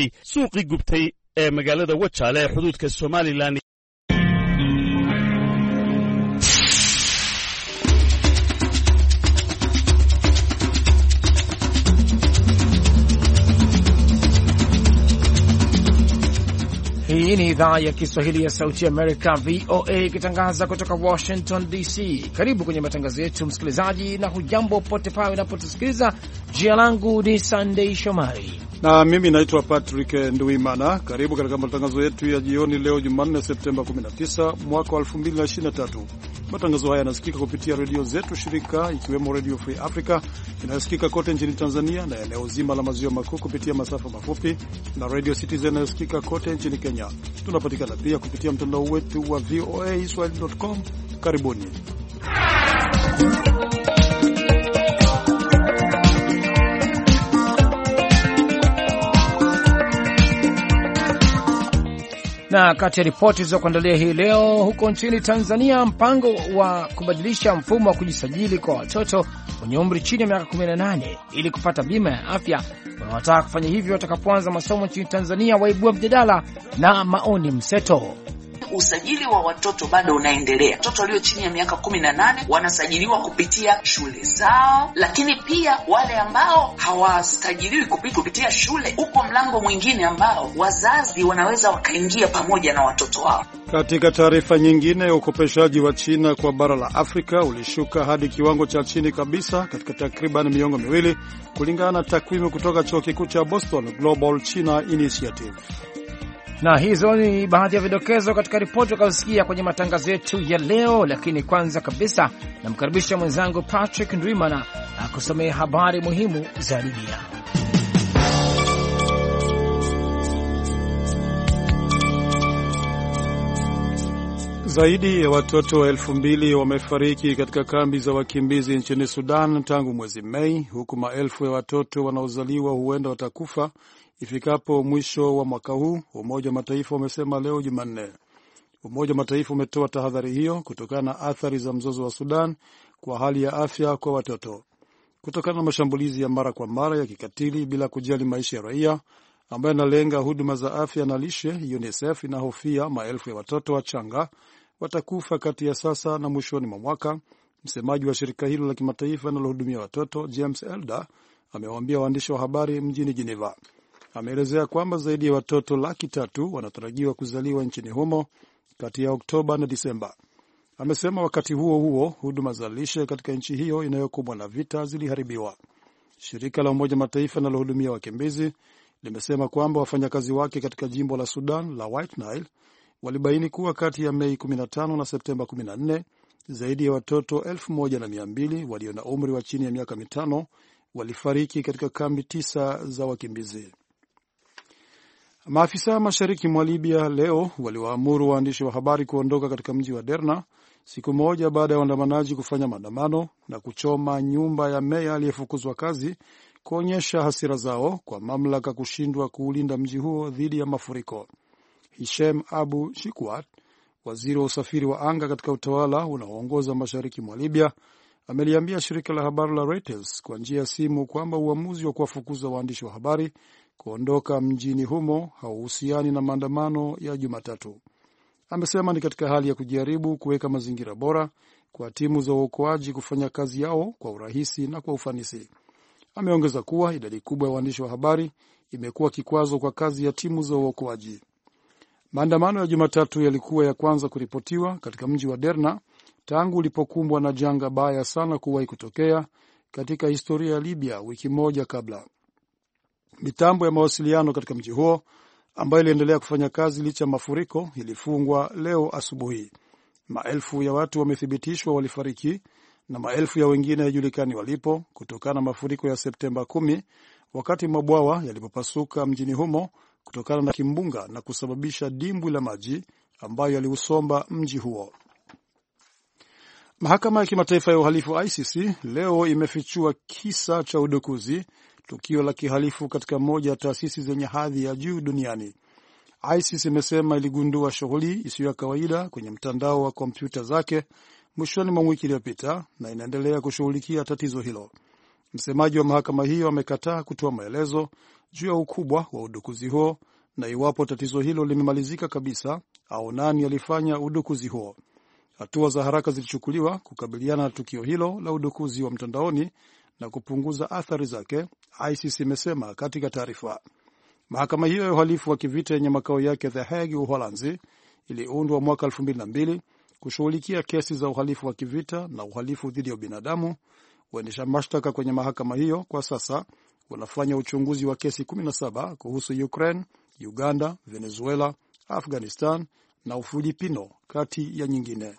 sameeyey suuqii gubtay ee magaalada Wajaale ee xuduudka Somaliland. Hii ni idhaa ya Kiswahili ya Sauti Amerika, VOA, ikitangaza kutoka Washington DC. Karibu kwenye matangazo yetu msikilizaji, na hujambo pote pale unapotusikiliza. Jina langu ni Sunday Shomari na mimi naitwa Patrick Nduimana. Karibu katika matangazo yetu ya jioni leo Jumanne Septemba 19 mwaka 2023. Matangazo haya yanasikika kupitia redio zetu shirika, ikiwemo Radio Free Africa inayosikika kote nchini Tanzania na eneo zima la maziwa makuu kupitia masafa mafupi, na Radio Citizen inayosikika kote nchini Kenya. Tunapatikana pia kupitia mtandao wetu wa voaswahili.com. Karibuni. Na kati ya ripoti za kuandalia hii leo, huko nchini Tanzania, mpango wa kubadilisha mfumo wa kujisajili kwa watoto wenye umri chini ya miaka 18 ili kupata bima ya afya. Wanaotaka kufanya hivyo watakapoanza masomo nchini Tanzania waibua mjadala na maoni mseto. Usajili wa watoto bado unaendelea. Watoto walio chini ya miaka 18 wanasajiliwa kupitia shule zao, lakini pia wale ambao hawasajiliwi kupitia shule, uko mlango mwingine ambao wazazi wanaweza wakaingia pamoja na watoto wao. Katika taarifa nyingine, ukopeshaji wa China kwa bara la Afrika ulishuka hadi kiwango cha chini kabisa katika takriban miongo miwili, kulingana na takwimu kutoka chuo kikuu cha Boston Global China Initiative. Na hizo ni baadhi ya vidokezo katika ripoti ukasikia kwenye matangazo yetu ya leo, lakini kwanza kabisa namkaribisha mwenzangu Patrick Ndwimana akusomea habari muhimu za dunia. Zaidi ya watoto 2,000 wamefariki katika kambi za wakimbizi nchini Sudan tangu mwezi Mei, huku maelfu ya watoto wanaozaliwa huenda watakufa ifikapo mwisho wa mwaka huu, Umoja wa Mataifa umesema leo Jumanne. Umoja wa Mataifa umetoa tahadhari hiyo kutokana na athari za mzozo wa Sudan kwa hali ya afya kwa watoto, kutokana na mashambulizi ya mara kwa mara ya kikatili bila kujali maisha ya raia ambayo yanalenga huduma za afya na lishe. UNICEF inahofia maelfu ya watoto wachanga watakufa kati ya sasa na mwishoni mwa mwaka. Msemaji wa shirika hilo la kimataifa linalohudumia watoto, James Elder, amewaambia waandishi wa habari mjini Geneva. Ameelezea kwamba zaidi ya watoto 300,000 wanatarajiwa kuzaliwa nchini humo kati ya Oktoba na Disemba. Amesema wakati huo huo, huduma za lishe katika nchi hiyo inayokumbwa na vita ziliharibiwa. Shirika la Umoja Mataifa linalohudumia wakimbizi limesema kwamba wafanyakazi wake katika jimbo la Sudan la White Nile walibaini kuwa kati ya Mei 15 na Septemba 14 zaidi ya watoto 1,200 walio na umri wa chini ya miaka 5 walifariki katika kambi 9 za wakimbizi. Maafisa mashariki mwa Libya leo waliwaamuru waandishi wa habari kuondoka katika mji wa Derna, siku moja baada ya waandamanaji kufanya maandamano na kuchoma nyumba ya meya aliyefukuzwa kazi, kuonyesha hasira zao kwa mamlaka kushindwa kuulinda mji huo dhidi ya mafuriko. Hisham Abu Shikwat, waziri wa usafiri wa anga katika utawala unaoongoza mashariki mwa Libya, ameliambia shirika la habari la Reuters kwa njia ya simu kwamba uamuzi wa kuwafukuza waandishi wa habari kuondoka mjini humo hauhusiani na maandamano ya Jumatatu. Amesema ni katika hali ya kujaribu kuweka mazingira bora kwa timu za uokoaji kufanya kazi yao kwa urahisi na kwa ufanisi. Ameongeza kuwa idadi kubwa ya waandishi wa habari imekuwa kikwazo kwa kazi ya timu za uokoaji. Maandamano ya Jumatatu yalikuwa ya kwanza kuripotiwa katika mji wa Derna tangu ulipokumbwa na janga baya sana kuwahi kutokea katika historia ya Libya wiki moja kabla. Mitambo ya mawasiliano katika mji huo ambayo iliendelea kufanya kazi licha ya mafuriko ilifungwa leo asubuhi. Maelfu ya watu wamethibitishwa walifariki na maelfu ya wengine hawajulikani walipo kutokana na mafuriko ya Septemba 10, wakati mabwawa yalipopasuka mjini humo kutokana na kimbunga na kusababisha dimbwi la maji ambayo yaliusomba mji huo. Mahakama ya Kimataifa ya Uhalifu ICC leo imefichua kisa cha udukuzi, tukio la kihalifu katika moja ya taasisi zenye hadhi ya juu duniani. ICC imesema iligundua shughuli isiyo ya kawaida kwenye mtandao wa kompyuta zake mwishoni mwa wiki iliyopita na inaendelea kushughulikia tatizo hilo. Msemaji wa mahakama hiyo amekataa kutoa maelezo juu ya ukubwa wa udukuzi huo na iwapo tatizo hilo limemalizika kabisa au nani alifanya udukuzi huo. Hatua za haraka zilichukuliwa kukabiliana na tukio hilo la udukuzi wa mtandaoni na kupunguza athari zake, ICC imesema katika taarifa. Mahakama hiyo ya uhalifu wa kivita yenye makao yake The Hague, Uholanzi, iliundwa mwaka 2002 kushughulikia kesi za uhalifu wa kivita na uhalifu dhidi ya binadamu. Waendesha mashtaka kwenye mahakama hiyo kwa sasa wanafanya uchunguzi wa kesi 17 kuhusu Ukraine, Uganda, Venezuela, Afghanistan na Ufilipino kati ya nyingine.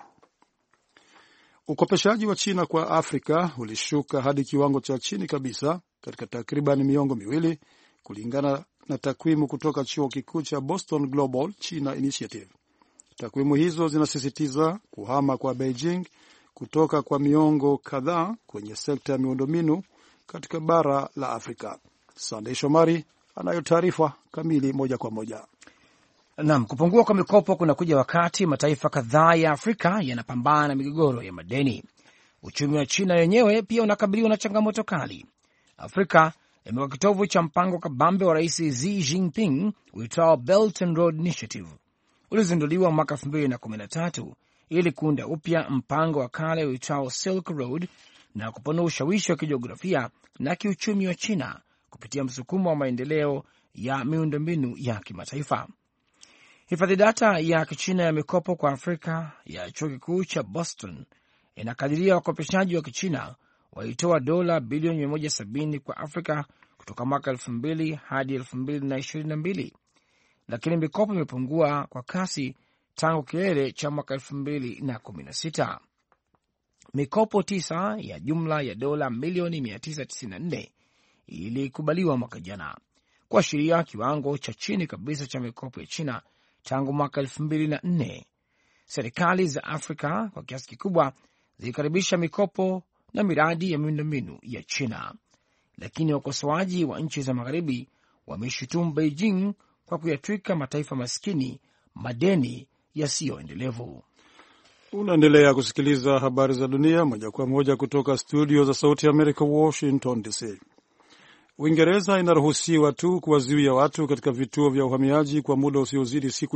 Ukopeshaji wa China kwa Afrika ulishuka hadi kiwango cha chini kabisa katika takriban miongo miwili, kulingana na takwimu kutoka chuo kikuu cha Boston Global China Initiative. Takwimu hizo zinasisitiza kuhama kwa Beijing kutoka kwa miongo kadhaa kwenye sekta ya miundombinu katika bara la Afrika. Sunday Shomari anayo taarifa kamili moja kwa moja. Naam, kupungua kwa mikopo kunakuja wakati mataifa kadhaa ya Afrika yanapambana na migogoro ya madeni. Uchumi wa China yenyewe pia unakabiliwa na changamoto kali. Afrika imekuwa kitovu cha mpango kabambe wa Rais Xi Jinping uitao Belt and Road Initiative. Ulizinduliwa mwaka 2013 ili kuunda upya mpango wa kale uitao Silk Road na kupanua ushawishi wa kijiografia na kiuchumi wa China kupitia msukumo wa maendeleo ya miundombinu ya kimataifa. Hifadhi data ya Kichina ya mikopo kwa Afrika ya chuo kikuu cha Boston inakadiria wakopeshaji wa Kichina walitoa dola bilioni 170 kwa Afrika kutoka mwaka 2000 hadi 2022, lakini mikopo imepungua kwa kasi tangu kilele cha mwaka 2016. Mikopo 9 ya jumla ya dola milioni 994 ilikubaliwa mwaka jana, kuashiria kiwango cha chini kabisa cha mikopo ya China tangu mwaka 2004. Serikali za Afrika kwa kiasi kikubwa zilikaribisha mikopo na miradi ya miundombinu ya China, lakini wakosoaji wa nchi za magharibi wameshutumu Beijing kwa kuyatwika mataifa maskini madeni yasiyoendelevu. Unaendelea kusikiliza habari za dunia moja kwa moja kutoka studio za Sauti ya Amerika, Washington DC. Uingereza inaruhusiwa tu kuwazuia watu katika vituo vya uhamiaji kwa muda usiozidi siku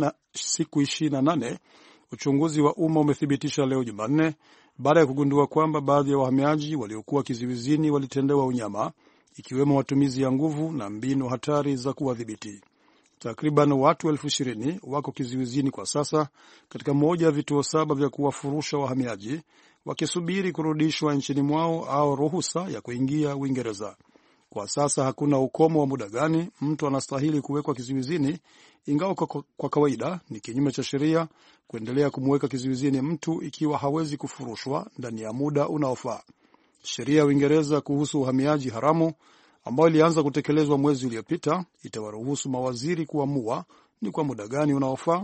28, uchunguzi wa umma umethibitisha leo Jumanne, baada ya kugundua kwamba baadhi ya wahamiaji waliokuwa kizuizini walitendewa unyama, ikiwemo matumizi ya nguvu na mbinu hatari za kuwadhibiti. Takriban watu 20,000 wako kizuizini kwa sasa katika moja ya vituo 7 vya kuwafurusha wahamiaji, wakisubiri kurudishwa nchini mwao au ruhusa ya kuingia Uingereza. Kwa sasa hakuna ukomo wa muda gani mtu anastahili kuwekwa kizuizini, ingawa kwa kawaida ni kinyume cha sheria kuendelea kumweka kizuizini mtu ikiwa hawezi kufurushwa ndani ya muda unaofaa. Sheria ya Uingereza kuhusu uhamiaji haramu ambayo ilianza kutekelezwa mwezi uliopita itawaruhusu mawaziri kuamua ni kwa muda gani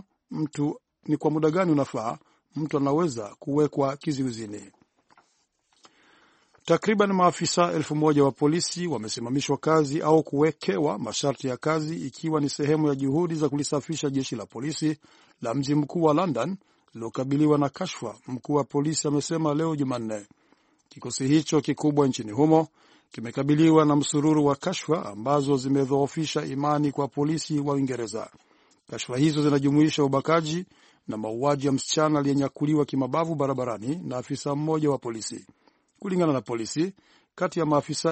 unafaa mtu anaweza kuwekwa kizuizini. Takriban maafisa 1,000 wa polisi wamesimamishwa kazi au kuwekewa masharti ya kazi, ikiwa ni sehemu ya juhudi za kulisafisha jeshi la polisi la mji mkuu wa London lililokabiliwa na kashfa, mkuu wa polisi amesema leo Jumanne. Kikosi hicho kikubwa nchini humo kimekabiliwa na msururu wa kashfa ambazo zimedhoofisha imani kwa polisi wa Uingereza. Kashfa hizo zinajumuisha ubakaji na mauaji ya msichana aliyenyakuliwa kimabavu barabarani na afisa mmoja wa polisi. Kulingana na polisi, kati ya maafisa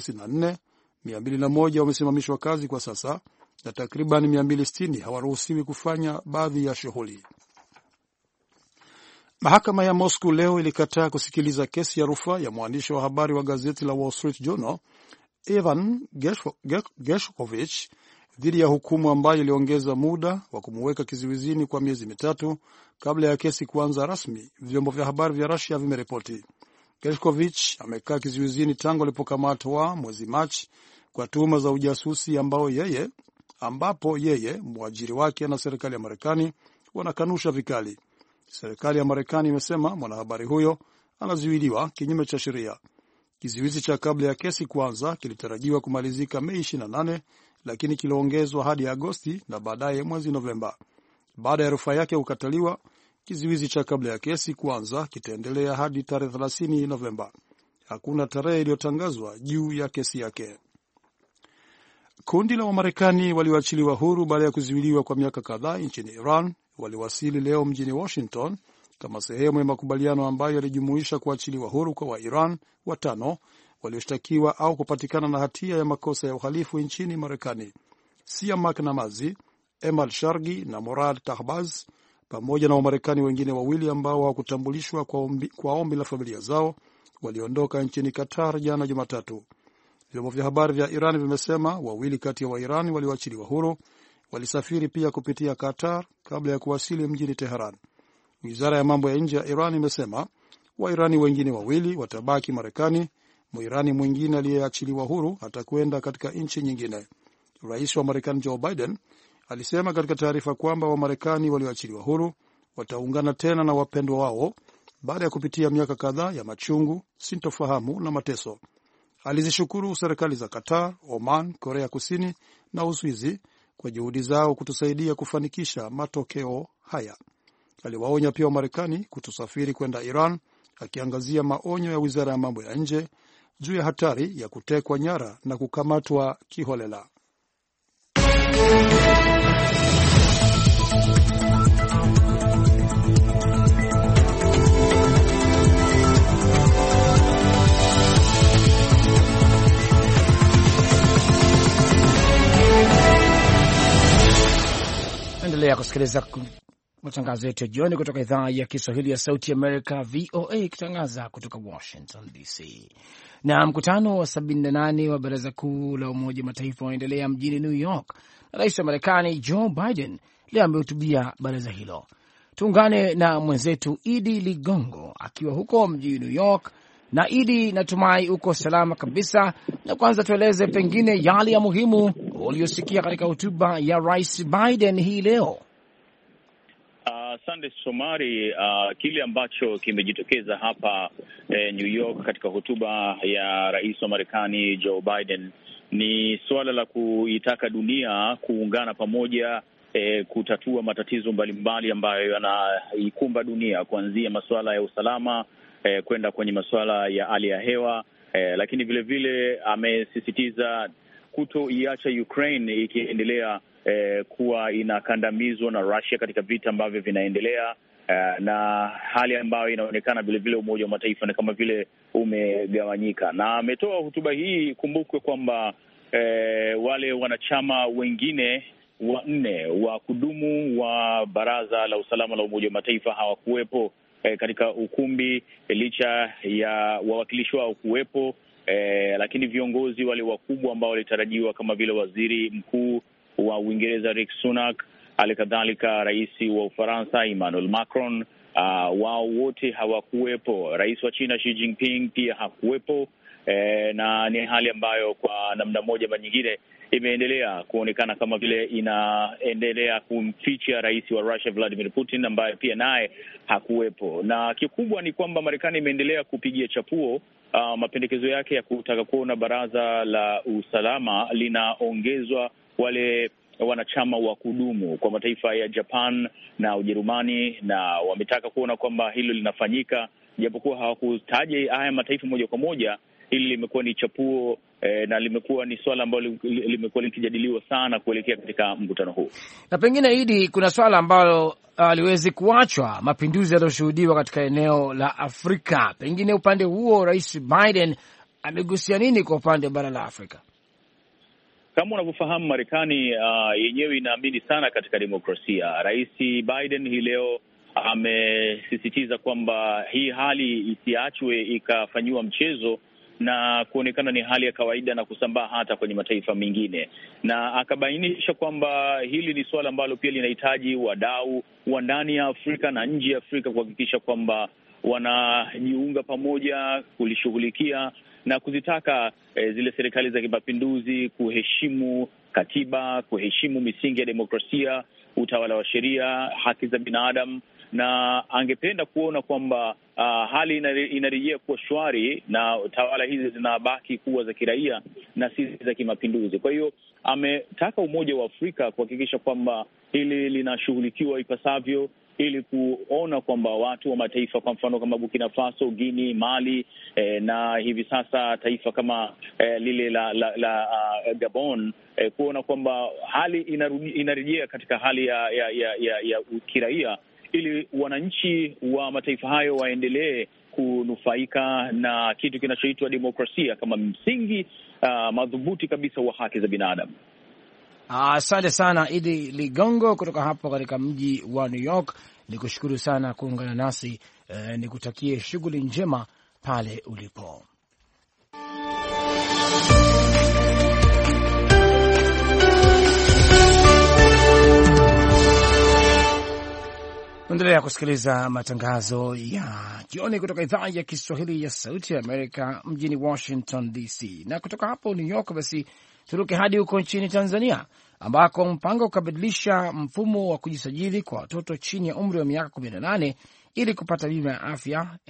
34,201 wamesimamishwa kazi kwa sasa na takriban 260 hawaruhusiwi kufanya baadhi ya shughuli. Mahakama ya Moscow leo ilikataa kusikiliza kesi ya rufaa ya mwandishi wa habari wa gazeti la Wall Street Journal Evan Gershkovich dhidi ya hukumu ambayo iliongeza muda wa kumuweka kizuizini kwa miezi 3 kabla ya kesi kuanza rasmi, vyombo vya habari vya Russia vimeripoti. Gershkovich amekaa kizuizini tangu alipokamatwa mwezi Machi kwa tuhuma za ujasusi ambapo yeye, mwajiri wake na serikali ya Marekani wanakanusha vikali. Serikali ya Marekani imesema mwanahabari huyo anazuiliwa kinyume cha sheria. Kizuizi cha kabla ya kesi kuanza kilitarajiwa kumalizika Mei 28, lakini kiliongezwa hadi Agosti na baadaye mwezi Novemba. Baada ya rufaa yake kukataliwa, kizuizi cha kabla ya kesi kuanza kitaendelea hadi tarehe 30 Novemba. Hakuna tarehe iliyotangazwa juu ya kesi yake. Kundi la Wamarekani walioachiliwa huru baada ya kuzuiliwa kwa miaka kadhaa nchini Iran waliwasili leo mjini Washington kama sehemu ya makubaliano ambayo yalijumuisha kuachiliwa huru kwa Wairan 5 walioshtakiwa au kupatikana na hatia ya makosa ya uhalifu nchini Marekani. Siamak Namazi, Emal Shargi na Morad Tahbaz pamoja na Wamarekani wengine 2 ambao hawakutambulishwa kwa ombi la familia zao waliondoka nchini Qatar jana Jumatatu. Vyombo vya habari vya Iran vimesema 2 kati ya Wairani walioachiliwa huru walisafiri pia kupitia Qatar kabla ya kuwasili mjini Teheran. Wizara ya mambo ya nje ya Iran imesema Wairani wengine 2 watabaki Marekani. Mwirani mwingine aliyeachiliwa huru atakwenda katika nchi nyingine. Rais wa Marekani Joe Biden alisema katika taarifa kwamba Wamarekani walioachiliwa huru wataungana tena na wapendwa wao baada ya kupitia miaka kadhaa ya machungu, sintofahamu na mateso. Alizishukuru serikali za Qatar, Oman, Korea Kusini na Uswizi kwa juhudi zao kutusaidia kufanikisha matokeo haya. Aliwaonya pia Wamarekani kutosafiri kwenda Iran, akiangazia maonyo ya wizara ya mambo ya nje juu ya hatari ya kutekwa nyara na kukamatwa kiholela. Endelea kusikiliza matangazo yetu ya jioni kutoka idhaa ya Kiswahili ya Sauti Amerika, VOA, ikitangaza kutoka Washington DC. Na mkutano wa 78 wa Baraza Kuu la Umoja Mataifa unaendelea mjini New York, na rais wa Marekani Joe Biden leo amehutubia baraza hilo. Tuungane na mwenzetu Idi Ligongo akiwa huko mjini New York. Na Idi, natumai uko salama kabisa, na kwanza tueleze pengine yale ya muhimu uliosikia katika hotuba ya Rais Biden hii leo. Asante Somari. Kile ambacho kimejitokeza hapa New York katika hotuba ya rais wa Marekani Joe Biden ni suala la kuitaka dunia kuungana pamoja kutatua matatizo mbalimbali ambayo yanaikumba dunia, kuanzia masuala ya usalama kwenda kwenye masuala ya hali ya hewa, lakini vile vile amesisitiza kutoiacha Ukraine ikiendelea kuwa inakandamizwa na Russia katika vita ambavyo vinaendelea, na hali ambayo inaonekana vile vile Umoja wa Mataifa ni kama vile umegawanyika. Na ametoa hotuba hii, kumbukwe kwamba wale wanachama wengine 4 wa kudumu wa Baraza la Usalama la Umoja wa Mataifa hawakuwepo katika ukumbi licha ya wawakilishi wao kuwepo, lakini viongozi wale wakubwa ambao walitarajiwa kama vile Waziri Mkuu wa Uingereza Rishi Sunak, halikadhalika Rais wa Ufaransa Emmanuel Macron, wao wote hawakuwepo. Rais wa China Xi Jinping pia hakuwepo, na ni hali ambayo kwa namna moja ama nyingine imeendelea kuonekana kama vile inaendelea kumficha rais wa Russia Vladimir Putin, ambaye pia naye hakuwepo. Na kikubwa ni kwamba Marekani imeendelea kupigia chapuo mapendekezo yake ya kutaka kuona baraza la usalama linaongezwa wale wanachama wa kudumu kwa mataifa ya Japan na Ujerumani, na wametaka kuona kwamba hilo linafanyika, japokuwa hawakutaja haya mataifa moja kwa moja. Hili limekuwa ni chapuo na limekuwa ni swala ambalo limekuwa likijadiliwa sana kuelekea katika mkutano huu. Na pengine Idi, kuna swala ambalo aliwezi kuachwa, mapinduzi yaliyoshuhudiwa katika eneo la Afrika. Pengine upande huo Rais Biden amegusia nini kwa upande wa bara la Afrika? Kama unavyofahamu, Marekani yenyewe inaamini sana katika demokrasia. Rais Biden hii leo amesisitiza kwamba hii hali isiachwe ikafanyiwa mchezo na kuonekana ni hali ya kawaida na kusambaa hata kwenye mataifa mengine, na akabainisha kwamba hili ni suala ambalo pia linahitaji wadau wa ndani ya Afrika na nje ya Afrika kuhakikisha kwamba wanajiunga pamoja kulishughulikia na kuzitaka zile serikali za kimapinduzi kuheshimu katiba, kuheshimu misingi ya demokrasia, utawala wa sheria, haki za binadamu, na angependa kuona kwamba hali inarejea kuwa shwari na tawala hizi zinabaki kuwa za kiraia na si za kimapinduzi. Kwa hiyo ametaka Umoja wa Afrika kuhakikisha kwamba hili linashughulikiwa ipasavyo, ili kuona kwamba watu wa mataifa kwa mfano kama Burkina Faso, Guinea, Mali na hivi sasa taifa kama lile la Gabon, kuona kwamba hali inarejea katika hali ya kiraia, ili wananchi wa mataifa hayo waendelee kunufaika na kitu kinachoitwa demokrasia kama msingi madhubuti kabisa wa haki za binadamu. Asante sana Idi Ligongo kutoka hapo katika mji wa New York. Nikushukuru sana kuungana nasi, nikutakie shughuli njema pale ulipo. Endelea kusikiliza matangazo ya jioni kutoka idhaa ya Kiswahili ya Sauti ya Amerika mjini Washington DC. Na kutoka hapo New York basi turuke hadi huko nchini Tanzania, ambako mpango wa kubadilisha mfumo wa kujisajili kwa watoto chini ya umri wa miaka 18 ili kupata bima ya afya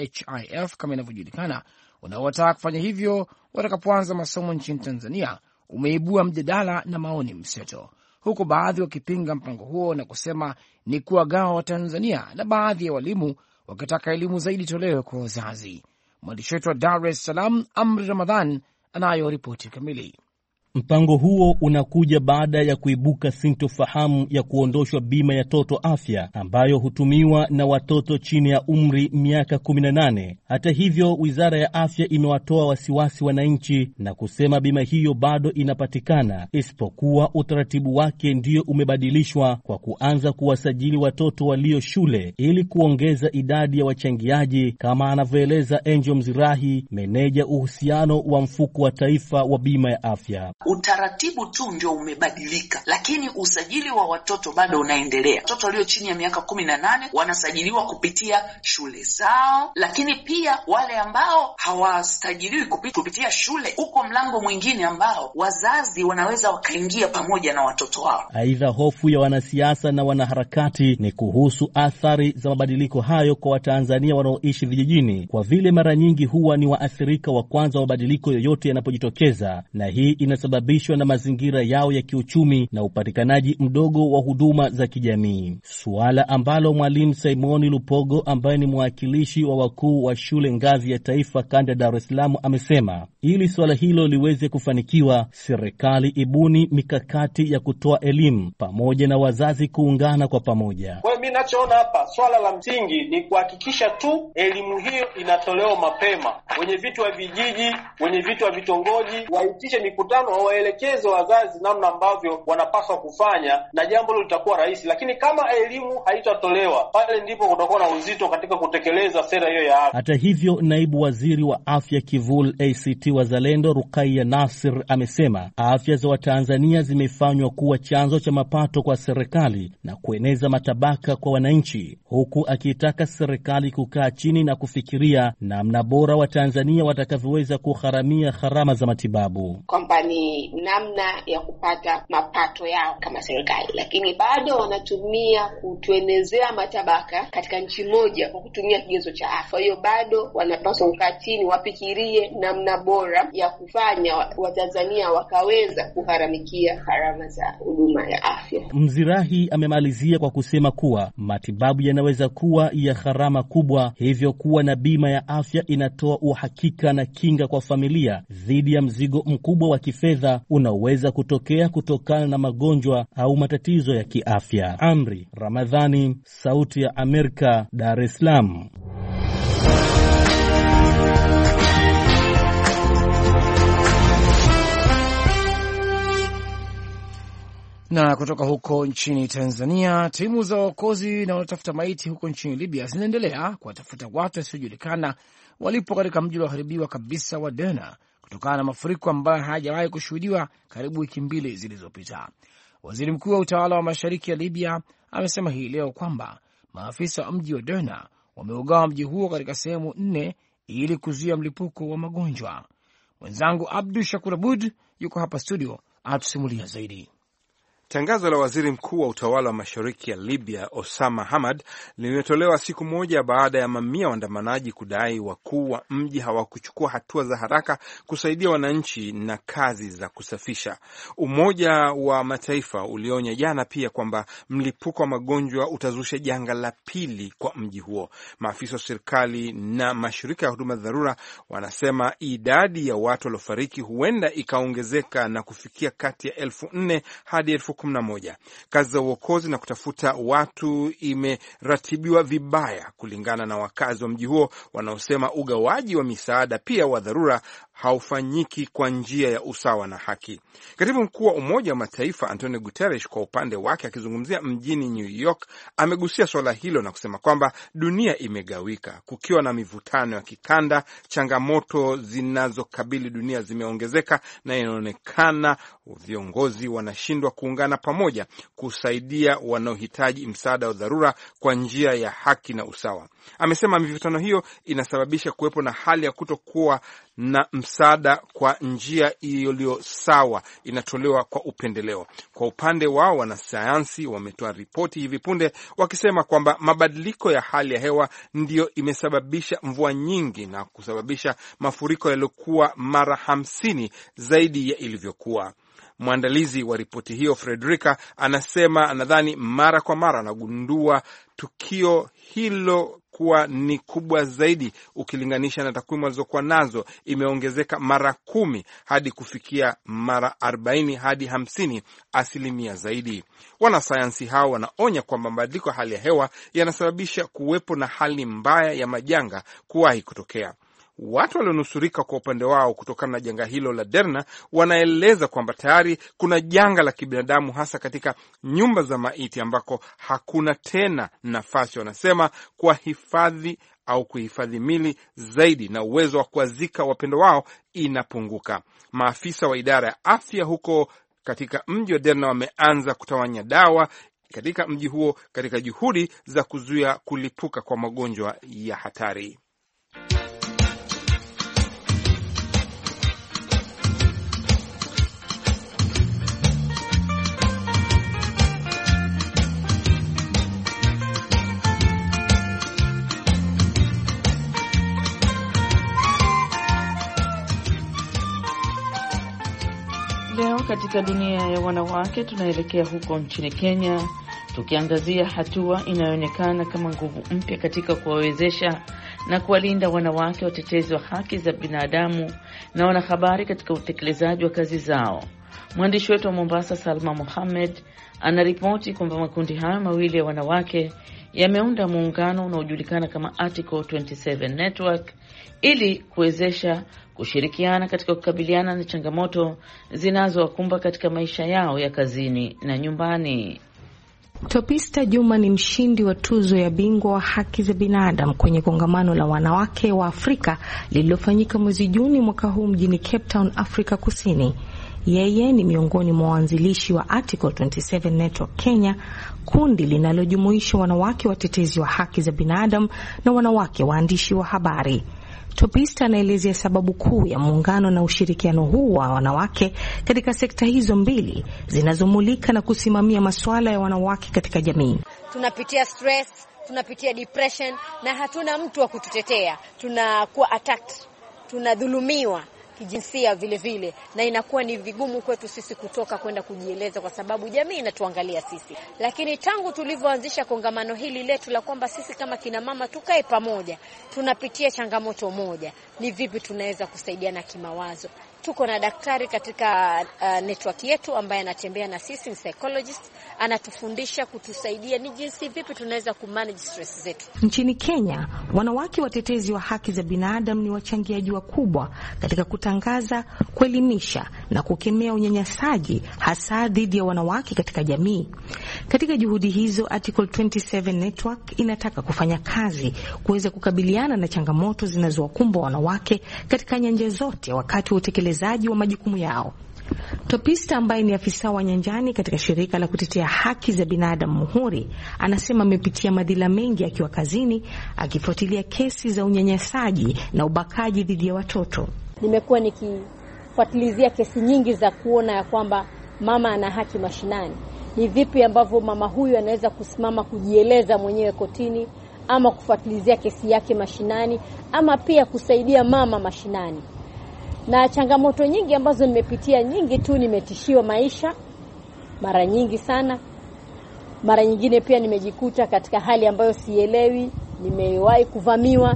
NHIF kama inavyojulikana, unaotaka kufanya hivyo watakapoanza masomo nchini Tanzania umeibua mjadala na maoni mseto, huku baadhi wakipinga mpango huo na kusema ni kuwagawa wa Tanzania, na baadhi ya walimu wakitaka elimu zaidi tolewe kwa wazazi. Mwandishi wetu wa Dar es Salaam Amri Ramadhan anayo ripoti kamili. Mpango huo unakuja baada ya kuibuka sintofahamu ya kuondoshwa bima ya Toto Afya ambayo hutumiwa na watoto chini ya umri miaka 18. Hata hivyo, Wizara ya Afya imewatoa wasiwasi wananchi na kusema bima hiyo bado inapatikana, isipokuwa utaratibu wake ndio umebadilishwa kwa kuanza kuwasajili watoto walio shule ili kuongeza idadi ya wachangiaji, kama anavyoeleza Angel Mzirahi, meneja uhusiano wa mfuko wa taifa wa bima ya afya. Utaratibu tu ndio umebadilika, lakini usajili wa watoto bado unaendelea. Watoto walio chini ya miaka 18 wanasajiliwa kupitia shule zao, lakini pia wale ambao hawasajiliwi kupitia shule, uko mlango mwingine ambao wazazi wanaweza wakaingia pamoja na watoto wao. Aidha, hofu ya wanasiasa na wanaharakati ni kuhusu athari za mabadiliko hayo kwa Watanzania wanaoishi vijijini, kwa vile mara nyingi huwa ni waathirika wa kwanza wa mabadiliko yoyote yanapojitokeza, na hii inasababishwa na mazingira yao ya kiuchumi na upatikanaji mdogo wa huduma za kijamii, suala ambalo Mwalimu Simoni Lupogo ambaye ni mwakilishi wa wakuu wa shule ngazi ya taifa kanda Dar es Salaam amesema ili swala hilo liweze kufanikiwa, serikali ibuni mikakati ya kutoa elimu pamoja na wazazi kuungana kwa pamoja. Kwa mimi ninachoona hapa, swala la msingi ni kuhakikisha tu elimu hiyo inatolewa mapema. Wenye vitu wa vijiji, wenye vitu wa vitongoji waitishe mikutano, waelekeze wazazi namna ambavyo wanapaswa kufanya, na jambo hilo litakuwa rahisi. Lakini kama elimu haitatolewa, pale ndipo kutakuwa na uzito katika kutekeleza sera hiyo ya afya. Hata hivyo, naibu waziri wa afya Kivul ACT Wazalendo Rukaiya Nasir amesema afya za Watanzania zimefanywa kuwa chanzo cha mapato kwa serikali na kueneza matabaka kwa wananchi, huku akitaka serikali kukaa chini na kufikiria namna bora Watanzania watakavyoweza kugharamia gharama za matibabu. Kwamba ni namna ya kupata mapato yao kama serikali, lakini bado wanatumia kutuenezea matabaka katika nchi moja kwa kutumia kigezo cha afya. Kwa hiyo bado wanapaswa kukaa chini wafikirie namna bora ya kufanya Watanzania wakaweza kugharamikia gharama za huduma ya afya. Mzirahi amemalizia kwa kusema kuwa matibabu yanaweza kuwa ya gharama kubwa, hivyo kuwa na bima ya afya inatoa uhakika na kinga kwa familia dhidi ya mzigo mkubwa wa kifedha unaweza kutokea kutokana na magonjwa au matatizo ya kiafya. Amri Ramadhani, Sauti ya Amerika, Dar es Salaam. Na kutoka huko nchini Tanzania, timu za waokozi na wanaotafuta maiti huko nchini Libya zinaendelea kuwatafuta watu wasiojulikana walipo katika mji ulioharibiwa kabisa wa Derna kutokana na mafuriko ambayo hayajawahi kushuhudiwa karibu wiki 2 zilizopita. Waziri mkuu wa utawala wa mashariki ya Libya amesema hii leo kwamba maafisa wa mji wa Derna wameugawa mji huo katika sehemu 4 ili kuzuia mlipuko wa magonjwa. Mwenzangu Abdu Shakur Abud yuko hapa studio atusimulia zaidi. Tangazo la waziri mkuu wa utawala wa mashariki ya Libya Osama Hamad limetolewa siku moja baada ya mamia waandamanaji kudai wakuu wa mji hawakuchukua hatua za haraka kusaidia wananchi na kazi za kusafisha. Umoja wa Mataifa ulionya jana pia kwamba mlipuko wa magonjwa utazusha janga la pili kwa mji huo. Maafisa wa serikali na mashirika ya huduma dharura wanasema idadi ya watu waliofariki huenda ikaongezeka na kufikia kati ya 4,000 hadi 11,000. Kazi za uokozi na kutafuta watu imeratibiwa vibaya kulingana na wakazi wa mji huo wanaosema ugawaji wa misaada pia wa dharura haufanyiki kwa njia ya usawa na haki. Katibu mkuu wa Umoja wa Mataifa Antonio Guterres kwa upande wake akizungumzia mjini New York amegusia swala hilo na kusema kwamba dunia imegawika, kukiwa na mivutano ya kikanda, changamoto zinazokabili dunia zimeongezeka na inaonekana viongozi wanashindwa kuungana pamoja kusaidia wanaohitaji msaada wa dharura kwa njia ya haki na usawa. Amesema mivutano hiyo inasababisha kuwepo na hali ya kutokuwa na msaada kwa njia iliyo sawa, inatolewa kwa upendeleo. Kwa upande wao, wanasayansi wametoa ripoti hivi punde wakisema kwamba mabadiliko ya hali ya hewa ndiyo imesababisha mvua nyingi na kusababisha mafuriko yaliyokuwa mara 50 zaidi ya ilivyokuwa. Mwandalizi wa ripoti hiyo Frederica anasema anadhani mara kwa mara anagundua tukio hilo kuwa ni kubwa zaidi ukilinganisha na takwimu alizokuwa nazo, imeongezeka mara 10 hadi kufikia mara 40 hadi 50% zaidi. Wanasayansi hao wanaonya kwamba mabadiliko ya hali ya hewa yanasababisha kuwepo na hali mbaya ya majanga kuwahi kutokea. Watu walionusurika kwa upande wao kutokana na janga hilo la Derna wanaeleza kwamba tayari kuna janga la kibinadamu, hasa katika nyumba za maiti ambako hakuna tena nafasi, wanasema, kwa hifadhi au kuhifadhi mili zaidi, na uwezo wa kuwazika wapendo wao inapunguka. Maafisa wa idara ya afya huko katika mji wa Derna wameanza kutawanya dawa katika mji huo katika juhudi za kuzuia kulipuka kwa magonjwa ya hatari. Leo katika dunia ya wanawake tunaelekea huko nchini Kenya, tukiangazia hatua inayoonekana kama nguvu mpya katika kuwawezesha na kuwalinda wanawake watetezi wa haki za binadamu na wanahabari katika utekelezaji wa kazi zao. Mwandishi wetu wa Mombasa Salma Mohamed anaripoti kwamba makundi hayo mawili ya wanawake yameunda muungano unaojulikana kama Article 27 Network ili kuwezesha kushirikiana katika kukabiliana na changamoto zinazowakumba katika maisha yao ya kazini na nyumbani. Topista Juma ni mshindi wa tuzo ya bingwa wa haki za binadamu kwenye kongamano la wanawake wa Afrika lililofanyika mwezi Juni mwaka huu mjini Cape Town, Afrika Kusini. Yeye ni miongoni mwa waanzilishi wa Article 27 Network Kenya, kundi linalojumuisha wanawake watetezi wa haki za binadamu na wanawake waandishi wa habari. Topista anaelezea sababu kuu ya muungano na ushirikiano huu wa wanawake katika sekta hizo mbili zinazomulika na kusimamia masuala ya wanawake katika jamii. Tunapitia stress, tunapitia depression na hatuna mtu wa kututetea. Tunakuwa attacked, tunadhulumiwa kijinsia vile vile, na inakuwa ni vigumu kwetu sisi kutoka kwenda kujieleza kwa sababu jamii inatuangalia sisi. Lakini tangu tulivyoanzisha kongamano hili letu la kwamba sisi kama kina mama tukae pamoja, tunapitia changamoto moja, ni vipi tunaweza kusaidiana kimawazo. Tuko na daktari katika network yetu ambaye anatembea na sisi, ni psychologist, anatufundisha kutusaidia ni jinsi vipi tunaweza kumanage stress zetu. Nchini Kenya, wanawake watetezi wa haki za binadamu ni wachangiaji wakubwa katika kutangaza, kuelimisha na kukemea unyanyasaji hasa dhidi ya wanawake katika jamii. Katika juhudi hizo, Article 27 Network inataka kufanya kazi kuweza kukabiliana na changamoto zinazowakumba wanawake katika nyanja zote wakati wa utekelezaji wa majukumu yao. Topista ambaye ni afisa wa nyanjani katika shirika la kutetea haki za binadamu Muhuri, anasema amepitia madhila mengi akiwa kazini akifuatilia kesi za unyanyasaji na ubakaji dhidi ya watoto. Nimekuwa nikifuatilizia kesi nyingi za kuona ya kwamba mama ana haki mashinani, ni vipi ambavyo mama huyu anaweza kusimama kujieleza mwenyewe kotini, ama kufuatilizia kesi yake mashinani, ama pia kusaidia mama mashinani. Na changamoto nyingi ambazo nimepitia, nyingi tu, nimetishiwa maisha mara nyingi sana. Mara nyingine pia nimejikuta katika hali ambayo sielewi. Nimewahi kuvamiwa,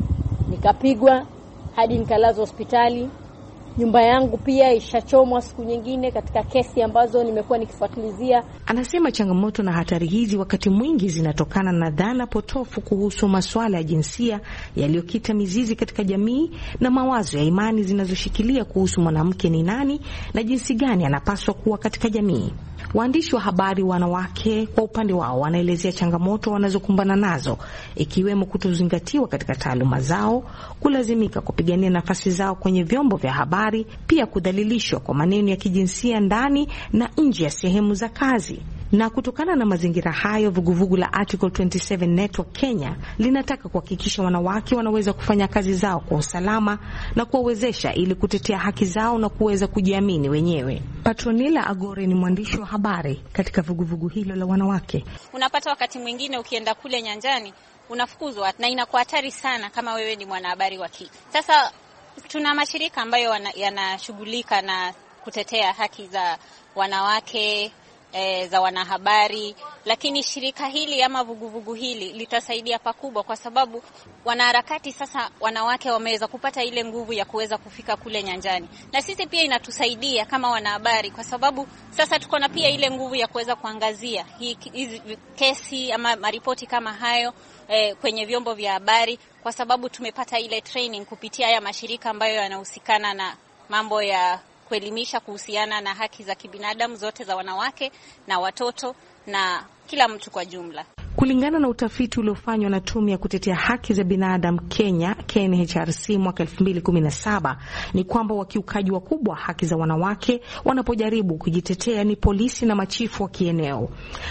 nikapigwa hadi nikalazwa hospitali. Nyumba yangu pia ishachomwa siku nyingine katika kesi ambazo nimekuwa nikifuatilizia. Anasema changamoto na hatari hizi wakati mwingi zinatokana na dhana potofu kuhusu masuala ya jinsia yaliyokita mizizi katika jamii na mawazo ya imani zinazoshikilia kuhusu mwanamke ni nani na jinsi gani anapaswa kuwa katika jamii. Waandishi wa habari wanawake kwa upande wao wanaelezea changamoto wanazokumbana nazo, ikiwemo kutozingatiwa katika taaluma zao, kulazimika kupigania nafasi zao kwenye vyombo vya habari, pia kudhalilishwa kwa maneno ya kijinsia ndani na nje ya sehemu za kazi. Na kutokana na mazingira hayo, vuguvugu la Article 27 Network Kenya linataka kuhakikisha wanawake wanaweza kufanya kazi zao kwa usalama na kuwawezesha ili kutetea haki zao na kuweza kujiamini wenyewe. Patronila Agore ni mwandishi wa habari katika vuguvugu hilo la wanawake. Unapata wakati mwingine ukienda kule nyanjani unafukuzwa na inakuwa hatari sana kama wewe ni mwanahabari wa kike. Sasa tuna mashirika ambayo yanashughulika na kutetea haki za wanawake, za wanahabari, lakini shirika hili ama vuguvugu hili litasaidia pakubwa kwa sababu wanaharakati sasa wanawake wameweza kupata ile nguvu ya kuweza kufika kule nyanjani. Na sisi pia inatusaidia kama wanahabari kwa sababu sasa tuko na pia ile nguvu ya kuweza kuangazia hizi kesi ama maripoti kama hayo kwenye vyombo vya habari kwa sababu tumepata ile training kupitia haya mashirika ambayo yanahusikana na mambo ya kuelimisha kuhusiana na haki za kibinadamu zote za wanawake na watoto na kila mtu kwa jumla. Kulingana na utafiti uliofanywa na tume ya kutetea haki za binadamu Kenya, KNHRC, mwaka 2017, ni kwamba wakiukaji wakubwa haki za wanawake wanapojaribu kujitetea ni polisi na machifu wa kieneo.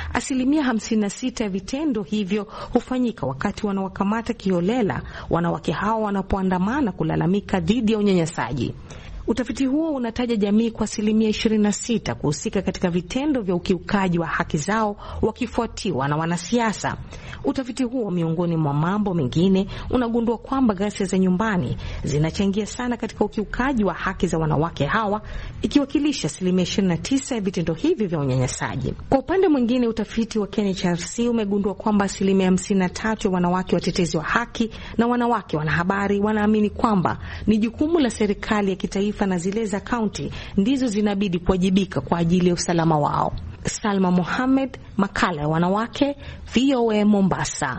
56% ya vitendo hivyo hufanyika wakati wanawakamata kiholela wanawake hao wanapoandamana kulalamika dhidi ya unyanyasaji. Utafiti huo unataja jamii kwa 26% kuhusika katika vitendo vya ukiukaji wa haki zao wakifuatiwa na wanasiasa. Utafiti huo miongoni mwa mambo mengine unagundua kwamba ghasia za nyumbani zinachangia sana katika ukiukaji wa haki za wanawake hawa, ikiwakilisha 29% ya vitendo hivi vya unyanyasaji. Kwa upande mwingine, utafiti wa KNHRC umegundua kwamba 53% ya wanawake watetezi wa haki na wanawake wanahabari wanaamini kwamba ni jukumu la serikali ya kitaifa na zile za kaunti ndizo zinabidi kuwajibika kwa ajili ya usalama wao. Salma Mohamed, makala ya wanawake, VOA Mombasa.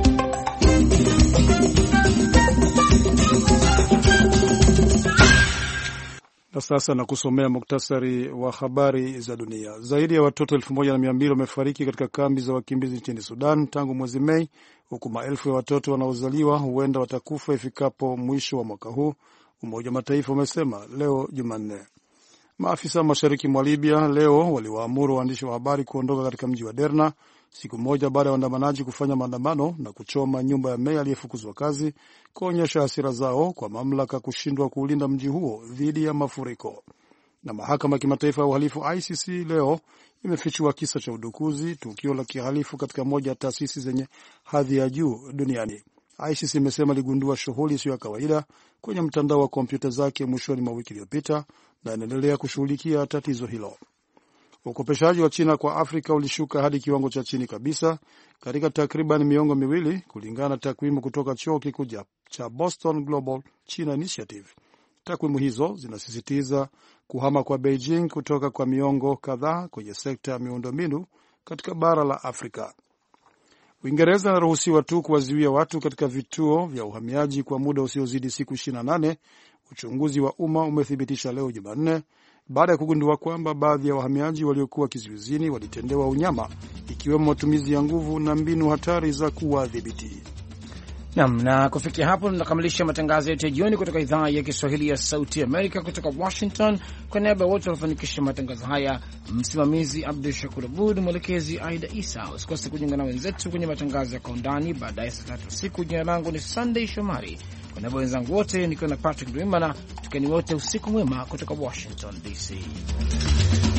Na sasa na kusomea muktasari wa habari za dunia. Zaidi ya watoto 1200 wamefariki katika kambi za wakimbizi nchini Sudan tangu mwezi Mei, huku maelfu ya watoto wanaozaliwa huenda watakufa ifikapo mwisho wa mwaka huu, Umoja wa Mataifa umesema leo Jumanne. Maafisa mashariki mwa Libya leo waliwaamuru waandishi wa habari kuondoka katika mji wa Derna, siku moja baada ya waandamanaji kufanya maandamano na kuchoma nyumba ya meya aliyefukuzwa kazi, kuonyesha hasira zao kwa mamlaka kushindwa kuulinda mji huo dhidi ya mafuriko. Na mahakama ya kimataifa ya uhalifu ICC leo imefichua kisa cha udukuzi, tukio la kihalifu katika moja ya taasisi zenye hadhi ya juu duniani. ICC imesema ligundua shughuli isiyo ya kawaida kwenye mtandao wa kompyuta zake mwishoni mwa wiki iliyopita na inaendelea kushughulikia tatizo hilo. Ukopeshaji wa China kwa Afrika ulishuka hadi kiwango cha chini kabisa katika takriban miongo miwili, kulingana na takwimu kutoka chuo kikuu cha Boston Global China Initiative. Takwimu hizo zinasisitiza kuhama kwa Beijing kutoka kwa miongo kadhaa kwenye sekta ya miundombinu katika bara la Afrika. Uingereza inaruhusiwa tu kuwazuia watu katika vituo vya uhamiaji kwa muda usiozidi siku 28, uchunguzi wa umma umethibitisha leo Jumanne, baada ya kugundua kwamba baadhi ya wahamiaji waliokuwa kizuizini walitendewa unyama, ikiwemo matumizi ya nguvu na mbinu hatari za kuwadhibiti. Na kufikia hapo tunakamilisha matangazo yetu ya jioni kutoka idhaa ya Kiswahili ya Sauti Amerika kutoka Washington. Kwa niaba wote wanafanikisha matangazo haya, msimamizi Abdul Shakur Abud, mwelekezi Aida Isa. Usikose kujiunga na wenzetu kwenye matangazo ya Kwa Undani baadaye saa 3 usiku. Jina langu ni Sunday Shomari. Kwa niaba wenzangu wote nikiwa na Patrick Dwimana, tukeni wote usiku mwema kutoka Washington DC.